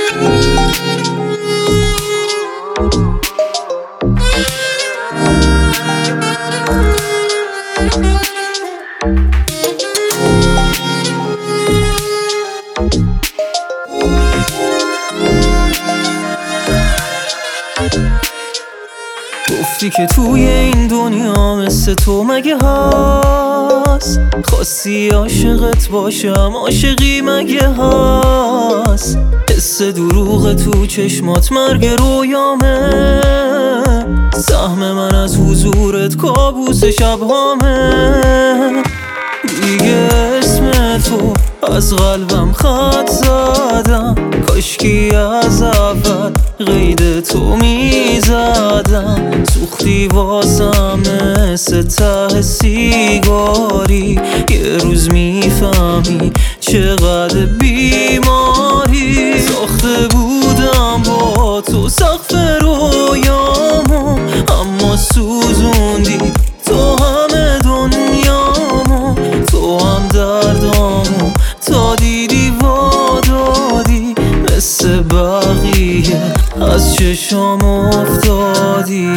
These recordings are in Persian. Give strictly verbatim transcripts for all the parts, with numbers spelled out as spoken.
گفتی که توی این دنیا مثل تو مگه هست، خواستی عاشقت باشم، عاشقی مگه هست. حس دروغ تو چشمات مرگ رویامه، سهم من از حضورت کابوس شبهامه. دیگه اسم تو از قلبم خط زدم، کاشکی از اول قید تو میزدم. سوختی واسم مثل ته سیگاری، یه روز میفهمی چقدر بیماری. ساخته بودم با تو سقف رویامو، اما سوزوندی تو همه دنیامو. تو هم دردامو تا دیدی وادادی، مثل بقیه از چشام افتادی.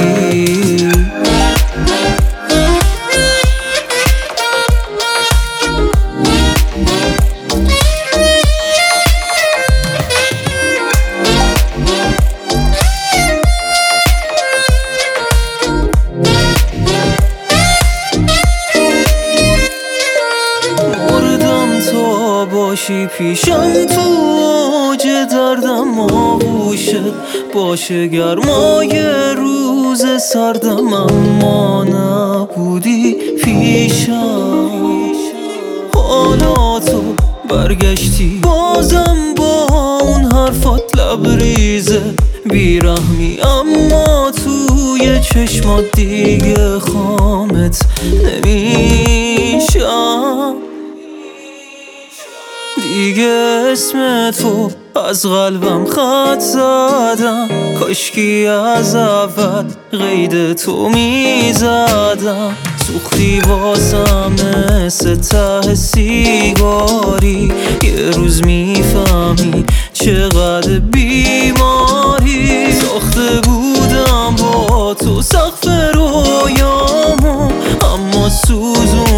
باشی پیشم تو اوج دردم، آغوشت باشه گرمای روز سردم. اما نبودی پیشم، حالا تو برگشتی بازم با اون حرفات لبریزه بیرحمی. اما توی چشمات دیگه خامت نمیشم. دیگه اسم تو از قلبم خط زدم، کاشکی از اول قید تو میزدم. سوختی واسم مثل ته سیگاری، یه روز میفهمی چقدر بیماری. ساخته بودم با تو سقف رویامو، اما سوزون